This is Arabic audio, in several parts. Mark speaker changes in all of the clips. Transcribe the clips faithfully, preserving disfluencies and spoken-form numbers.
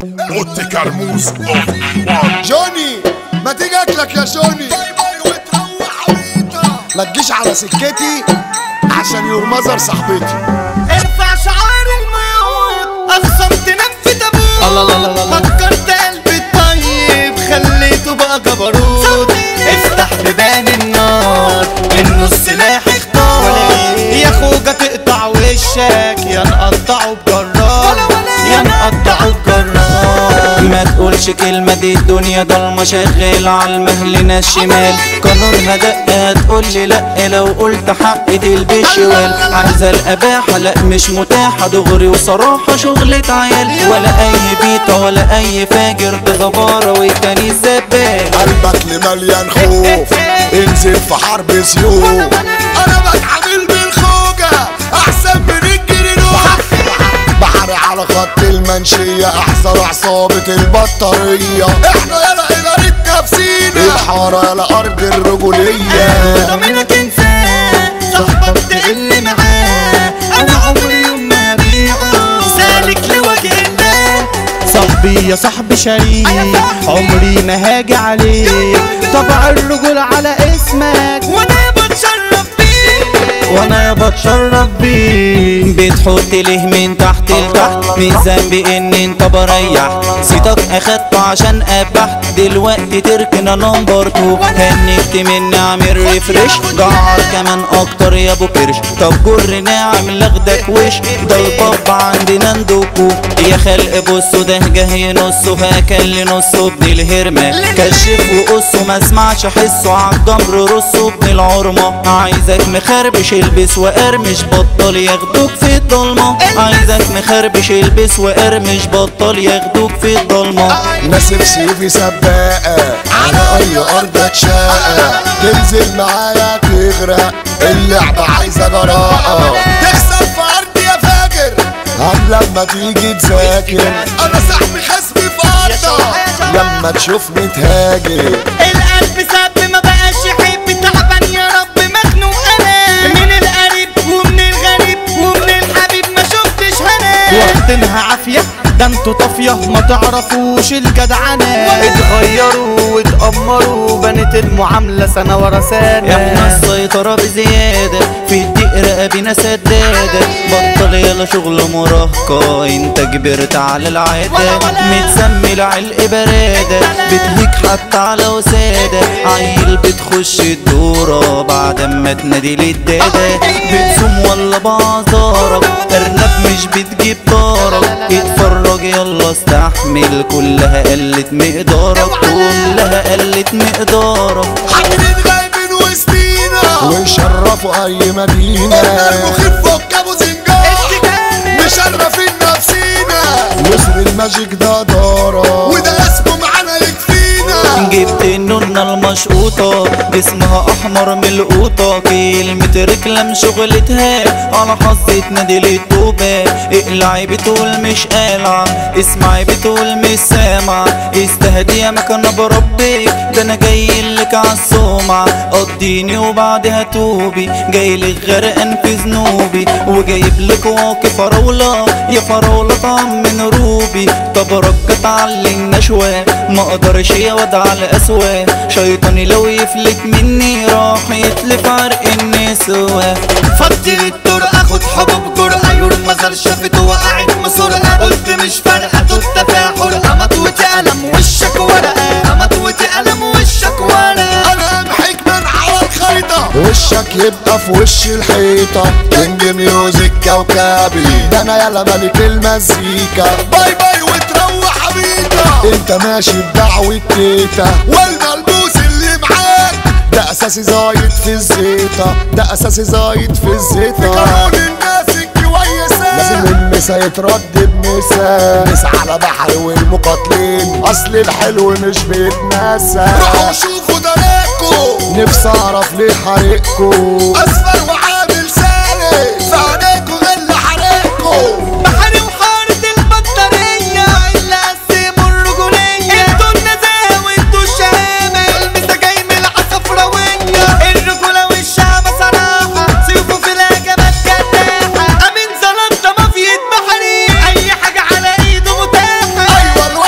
Speaker 1: اوت كرموز
Speaker 2: جوني ما تيجي اكلك يا جوني، ما تجيش على سكتي عشان يور مزر صاحبتي.
Speaker 3: ارفع شعار الميوت اخصم تنام في تابوت. الله الله الله فكرت قلبي الطيب خليته بقى جبروت. افتح بيبان النار منه السلاح اختار. يا خوجة تقطع وشك يا نقطعه بجرار، يا نقطعه بجرار.
Speaker 4: ما تقولش كلمة دي الدنيا ضلمة شغال عالمهلنا الشمال. قانونها دق هتقولي لأ لو قلت حق تلبس شوال. عايزة الأباحة لأ مش متاحة دغري وصراحة شغلة عيال. ولا أي بيطة ولا أي فاجر بغبارة والتاني الزبال.
Speaker 2: قلبك مليان خوف انزل في حرب سيوف. انا بتعامل بالخوجة احسن من الجنينوف. بحري على خط المنشية احذر عصابة البطارية. احنا يلا ادارة نفسينا الحارة يلا ارض الرجولية.
Speaker 3: ضميرك انسان صاحبك تقل معاه. انا عمري يوم ما ابيعه سالك لوجه الله. صاحبي يا صاحبي شريك عمري ما هاجي عليك. طبع الرجل على اسمك وانا بتشرف بيك،
Speaker 4: وانا بتشرف بيك. بتحط ليه من تحت لتحت مش ذنبي ان انت بريح. صيتك اخدته عشان ابحت دلوقتي تركنا نمبر تو. هنكت مني عامل ريفريش جعر كمان اكتر يا ابو كرش. طب جر ناعم لاخدك وش ده الباب عندنا ندوكو. يا خلق بصوا ده جاي نصه هاكل نصه ابن الهرمة. كشف وقصه ما اسمعش حسه عالجمر رصه ابن العرمة. عايزك مخربش البس وقرمش بطل ياخدوك في الضلمة. عايزك مخربش البس وقرمش بطل ياخدوك في الضلمة.
Speaker 2: ناسب سيفي سباقة على اي ارض اتشاقة. تنزل معايا تغرق اللعبة عايزة جراءة. تكسب في ارض يا فاجر هم لما تيجي تذاكر. انا صاحبي خصمي في ارضة لما تشوفني تهاجر.
Speaker 3: القلب ساب ما بقاش يحب تعبان يا رب مخنوق. انا من القريب ومن الغريب ومن الحبيب ما شفتش هنا. واخدينها عافية ده انتوا طافية ما تعرفوش الجدعنة. اتغيروا واتأمروا بنت المعاملة سنة ورا سنة.
Speaker 4: احنا السيطرة بزيادة في الدق رقابنا سدادة. بطل يلا شغل مراهقة انت كبرت على العادة. متسمي العلق برادة بتهيك حتى على وسادة. عيل بتخش الدورة بعد ما تنادي للدادة. بتصوم ولا بعذارك ارنب مش بتجيب طارك. اتفرج يلا استحمل كلها قلت مقدارك. كلها قلت مقدارك.
Speaker 2: حاجرين غايبين وسطينا ويشرفوا اي مدينة. المخيف فوق ابو زنجان مشرفين نفسينا. يسر الماجيك ده دارة وده اسمه معانا يكفينا.
Speaker 4: جبت النونة المشقوطة جسمها احمر من القوطة. كلمة ركلم شغلتها على حظي تنادي للتوبة. اقلعي بتقول مش قالعة اسمعي بتقول مش سامعة. استهدي يا مكان بربك ده انا جاي لك عالسمعة. قضيني وبعدها توبي جاي لك غرقان في ذنوبي. وجايب لك واقي فراولة يا فراولة طعم من روبي. طب رك تعلي النشوة ما اقدرش يا واد على اسواه. شيطاني لو يفلت مني راح يتلف عرق النسوة.
Speaker 3: فضي الطرق اخد حبوب جرأة. يور مزر شافته وقعت مسرقة. قلت مش فارقة تتفاح حرقة. مطوتي قلم وشك ورقة. مطوتي قلم وشك ورقة.
Speaker 2: انا امحيك من على الخريطة وشك يبقى في وش الحيطة. كينج ميوزك كوكبي ده انا يلا ملك المزيكا. باي باي وتروح حبيبة انت ماشي بدعوة تيتا. والملبوس اللي معاك ده اساسي زايد في الزيطة. ده اساسي زايد في الزيطة. في قانون الناس الكويسة لازم المسا يترد بمسا. نسا على بحر والمقاتلين اصل الحلو مش بيتنسى. روحوا شوفوا دراكو نفسي اعرف ليه حريقكو. اصفر وعامل سالك في عينيكو غل حريقكو.
Speaker 3: بحري وحارة البطارية اللي قسموا الرجولية. انتوا النزاهة وانتوا الشهامة. المسا جاي من العصفراوية. الرجولة والشعب صراحة سيفوا في الهجمات جناحة. امين زلطة مافية بحري اي حاجة على ايده متاحة.
Speaker 2: ايوه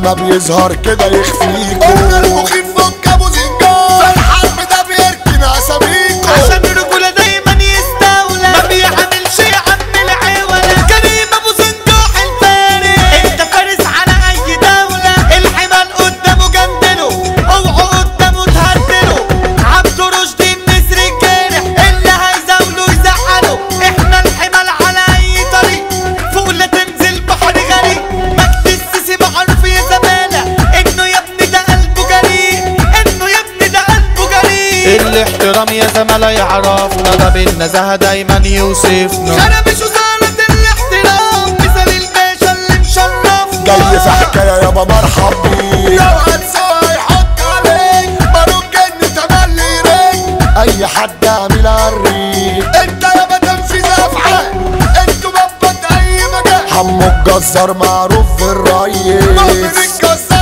Speaker 2: ده بيظهر كده يخفيكوا. قلنا المخيف فك ابو زنجان، في الحرب ده بيركن اساميكوا.
Speaker 3: عشان الرجولة دايما يستولى، ما بيعملش يا عم العوله. كريم ابو زنجاح الفارس، انت فارس على اي دولة. الحمال قدامه جندله، اوعوا قدامه تهدله. عبده رشدي النسر الجارح، اللي هيزاوله يزعله. احنا الحمال على اي طريق، فوق لا تنزل بحر غريق. مجد السيسي معروف يا زمالة، انه يا ابني ده قلبه جريء، انه يا ابني ده قلبه جريء.
Speaker 1: الاحترام يا زملاء يعرفنا، ده بالنزاهة دايما يوصفنا.
Speaker 3: خربش وزارة الاحترام، مثال الباشا اللي مشرفنا.
Speaker 2: جاي في حكاية يابا مرحب بيك، لو هتسوى هيحط عليك باروك جن تملي ريك. اي حد عامل عريك، انت يابا تنفيذ افعال، انتوا بابا اي مكان. حمو الجزار معروف في الريس، مؤمن الجزار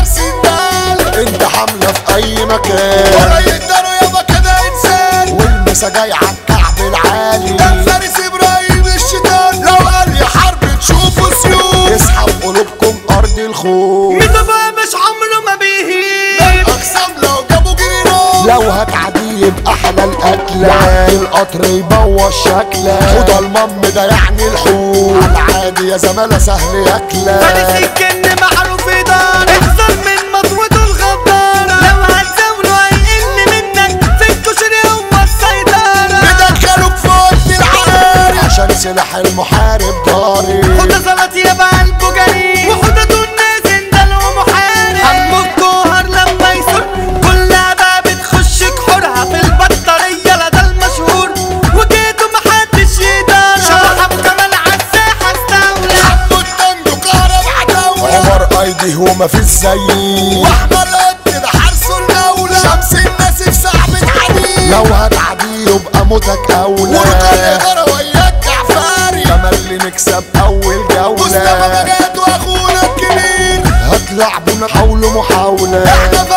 Speaker 2: سندال، انت حاملة في اي مكان. ولا يقدروا يابا كده انسان، والمسا جاي عالكعب العالي. ده فارس ابراهيم الشيطان، لو قال يا حرب تشوفوا سيوف. يسحب قلوبكم ارض الخوف،
Speaker 3: ميدو بقى مش عمره ما بيهيب.
Speaker 2: اقسم لو جابوا جريران، لو هتعدي يبقى احلى القتلة. يعني القطر يبوظ شكلك، خد المم ده يعني الحوت. عالعادي يا زمالة سهل ياكلك.
Speaker 3: فارس الجن معروف إدارة، احذر من مطوته الغدارة. لو هتزاوله هيقل منك، في الكشري هو السيطرة.
Speaker 2: بدخلوك في وقت العاري، عشان سلاح المحارب ضاري.
Speaker 3: حوده زلط يبقى قلبه جريء، وحوده الناس اندل ومحارب. حمو الجوهر لما يسر، كلها بقى بتخش كحورها. في البطارية لا ده المشهور، وجيته محدش يقدر. شبح ابو كمال عالساحة استولى.
Speaker 2: حمو التنجو كهرب عداوة، عمر ايدي هو مفيش زيه. واحمد قد ده حرسه المولى، شمس الناس في صاحبة حديد. لو هتعدي يبقى موتك اولى، ورجال الاداره وياك جعفري. تملي نكسب اول جولة، مصطفى بجد واخونا الكبير. هتلعبونا حاولوا محاولة، احنا